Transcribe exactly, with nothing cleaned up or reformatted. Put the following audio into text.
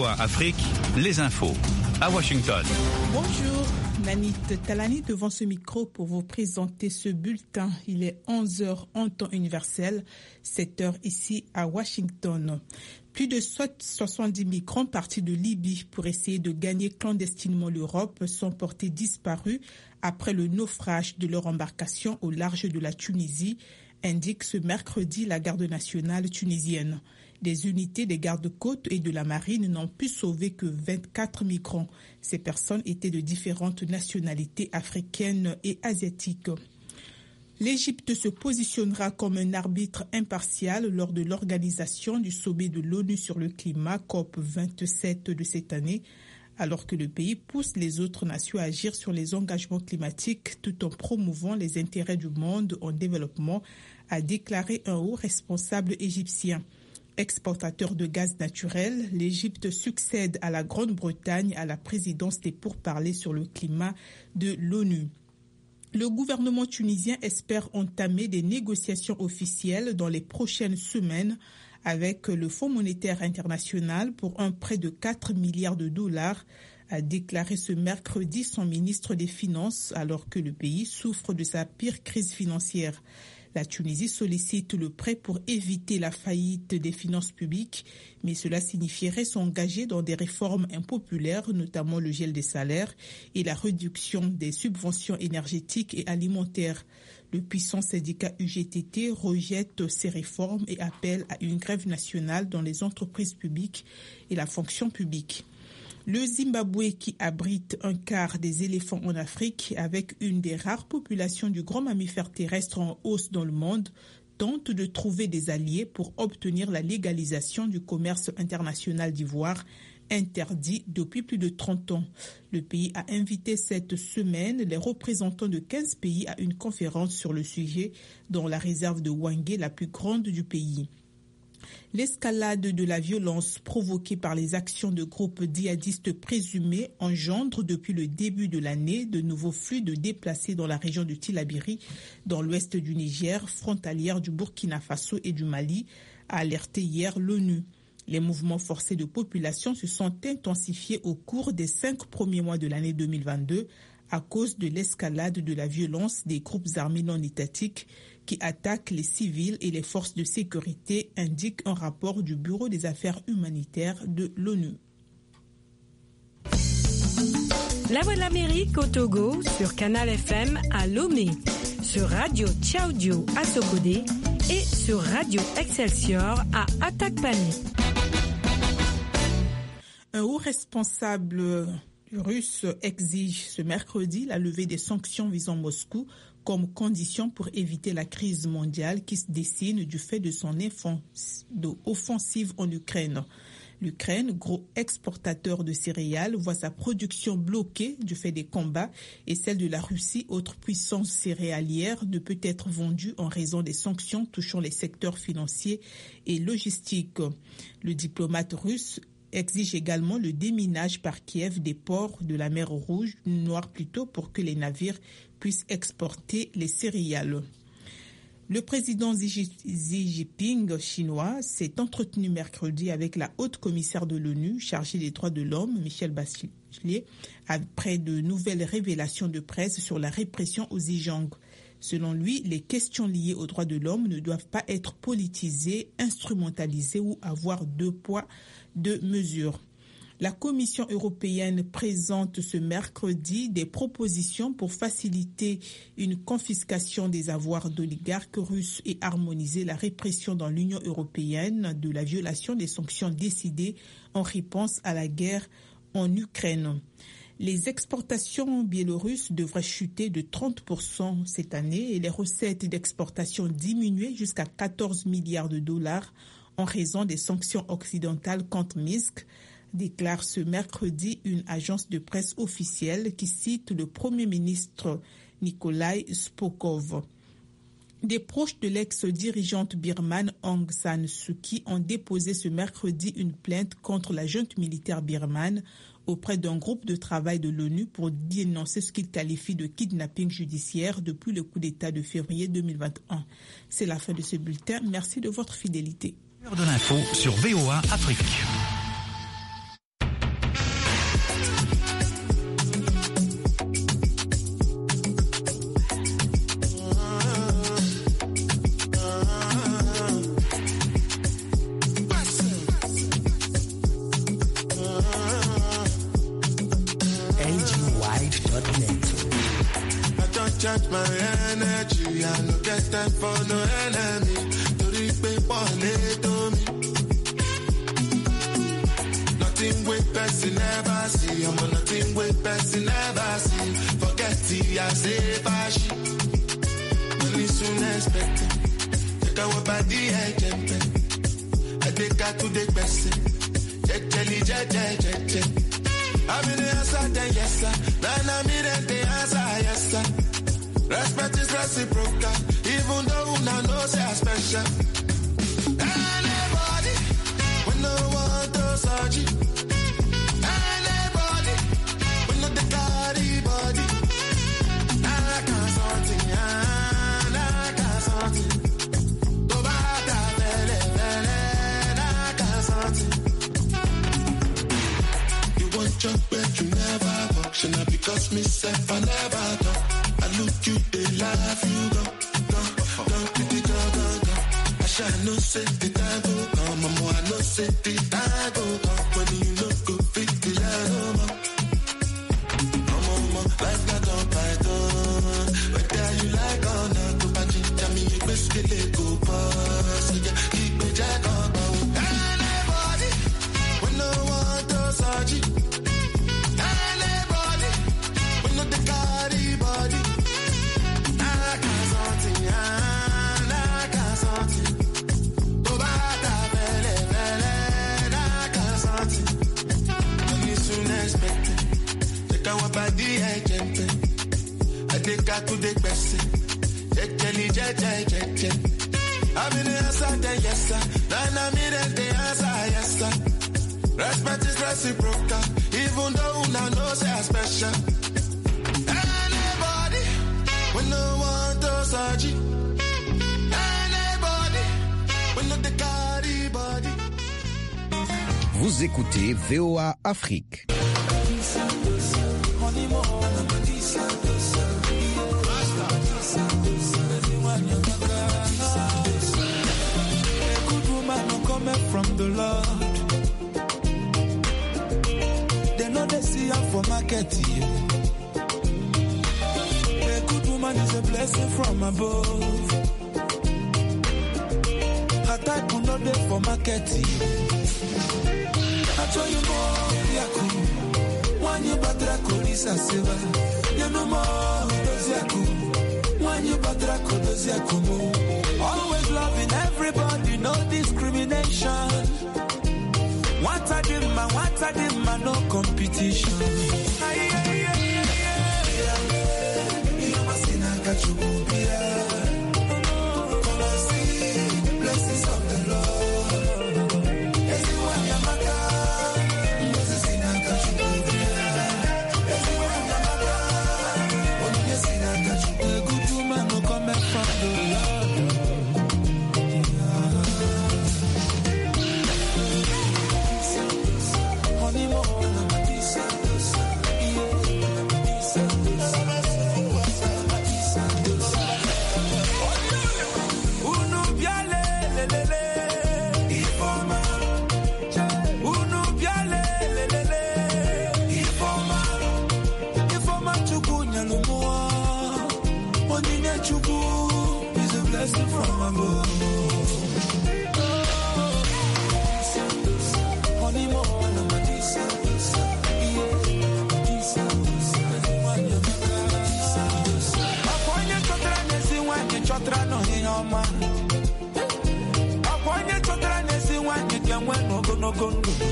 A Afrique, les infos. À Washington. Bonjour, Nanit Talani devant ce micro pour vous présenter ce bulletin. Il est onze heures en temps universel, sept heures ici à Washington. Plus de soixante-dix migrants partis de Libye pour essayer de gagner clandestinement l'Europe sont portés disparus après le naufrage de leur embarcation au large de la Tunisie, indique ce mercredi la garde nationale tunisienne. Des unités des gardes-côtes et de la marine n'ont pu sauver que vingt-quatre migrants. Ces personnes étaient de différentes nationalités africaines et asiatiques. L'Égypte se positionnera comme un arbitre impartial lors de l'organisation du sommet de l'ONU sur le climat C O P vingt-sept de cette année, alors que le pays pousse les autres nations à agir sur les engagements climatiques tout en promouvant les intérêts du monde en développement, a déclaré un haut responsable égyptien. Exportateur de gaz naturel, l'Égypte succède à la Grande-Bretagne à la présidence des pourparlers sur le climat de l'ONU. Le gouvernement tunisien espère entamer des négociations officielles dans les prochaines semaines avec le Fonds monétaire international pour un prêt de quatre milliards de dollars, a déclaré ce mercredi son ministre des Finances alors que le pays souffre de sa pire crise financière. La Tunisie sollicite le prêt pour éviter la faillite des finances publiques, mais cela signifierait s'engager dans des réformes impopulaires, notamment le gel des salaires et la réduction des subventions énergétiques et alimentaires. Le puissant syndicat U G T T rejette ces réformes et appelle à une grève nationale dans les entreprises publiques et la fonction publique. Le Zimbabwe, qui abrite un quart des éléphants en Afrique, avec une des rares populations du grand mammifère terrestre en hausse dans le monde, tente de trouver des alliés pour obtenir la légalisation du commerce international d'ivoire, interdit depuis plus de trente ans. Le pays a invité cette semaine les représentants de quinze pays à une conférence sur le sujet dans la réserve de Hwange, la plus grande du pays. L'escalade de la violence provoquée par les actions de groupes djihadistes présumés engendre depuis le début de l'année de nouveaux flux de déplacés dans la région de Tillabéri, dans l'ouest du Niger, frontalière du Burkina Faso et du Mali, a alerté hier l'ONU. Les mouvements forcés de population se sont intensifiés au cours des cinq premiers mois de l'année deux mille vingt-deux à cause de l'escalade de la violence des groupes armés non étatiques qui attaquent les civils et les forces de sécurité, indique un rapport du Bureau des affaires humanitaires de l'ONU. La Voix de l'Amérique au Togo sur Canal F M à Lomé, sur Radio Tchaoudio à Sokodé et sur Radio Excelsior à Atakpané. Un haut responsable russe exige ce mercredi la levée des sanctions visant Moscou comme condition pour éviter la crise mondiale qui se dessine du fait de son offensive en Ukraine. L'Ukraine, gros exportateur de céréales, voit sa production bloquée du fait des combats et celle de la Russie, autre puissance céréalière, ne peut être vendue en raison des sanctions touchant les secteurs financiers et logistiques. Le diplomate russe exige également le déminage par Kiev des ports de la mer Rouge, Noire plutôt, pour que les navires puissent exporter les céréales. Le président Xi Jinping chinois s'est entretenu mercredi avec la haute commissaire de l'ONU chargée des droits de l'homme, Michelle Bachelet, après de nouvelles révélations de presse sur la répression au Xinjiang. Selon lui, les questions liées aux droits de l'homme ne doivent pas être politisées, instrumentalisées ou avoir deux poids, deux mesures. La Commission européenne présente ce mercredi des propositions pour faciliter une confiscation des avoirs d'oligarques russes et harmoniser la répression dans l'Union européenne de la violation des sanctions décidées en réponse à la guerre en Ukraine. Les exportations biélorusses devraient chuter de trente pour cent cette année et les recettes d'exportation diminuer jusqu'à quatorze milliards de dollars en raison des sanctions occidentales contre Minsk, déclare ce mercredi une agence de presse officielle qui cite le Premier ministre Nikolai Spokov. Des proches de l'ex-dirigeante birmane Aung San Suu Kyi ont déposé ce mercredi une plainte contre la junte militaire birmane auprès d'un groupe de travail de l'ONU pour dénoncer ce qu'ils qualifient de kidnapping judiciaire depuis le coup d'État de février deux mille vingt et un. C'est la fin de ce bulletin. Merci de votre fidélité. L'heure de l'info sur V O A Afrique. with my energy. I no get time for no enemy. To reap people to me. Nothing with person never see. I'm on nothing with person never see. Forget it, I say bashi. Money soon expected. Take our body agent. I take her to the person. Jet jelly, jet jet jet jet. I'm in the answer, then yes sir. Then I'm in the answer, yes sir. Respect is reciprocal, even though I know say I'm special. Anybody, when no one does search it. Anybody, when no the carry body. I can't something, I can't something. To bata vele vele, I can't something. You want your bed, you never walk. Should not because myself I never talk. I look you, they laugh, you go, go, go, go, go, go, go. I shall no say the time go come, mama, I no say the time go come. When you look go fit the yellow, mama, mama, life not on python. Whether you like or not, go back to tell me you best get it go pass. So yeah, keep me jack on. Anybody, when no one does search it. Anybody, when no the carry body. I take her to the person. Jet jelly, jet jet jet jet. I'm in the answer, then yes sir. Then I'm in the answer, yes sir. Respect is reciprocal, even though I know say I'm special. Anybody, when no one does search it. Anybody, when no the carry body. Vous écoutez V O A Afrique. From the Lord, they know they see her for market here. A good woman is a blessing from above. Her type will not there for market here. I tell you more, Yaku. One you batra kolisa seva. You know more, does Yaku. One you batra kodos Yakumo. Always loving everybody, no discrimination. What I did, man, what I did, man, no competition. Aye, aye, aye, aye, aye. You must see na kachubia. Come and see the blessings of the Lord. Everyone yamaka, you must see na kachubia. Everyone yamaka, you must see na kachubia. A good woman no come from the Lord. From above. Go, go, go.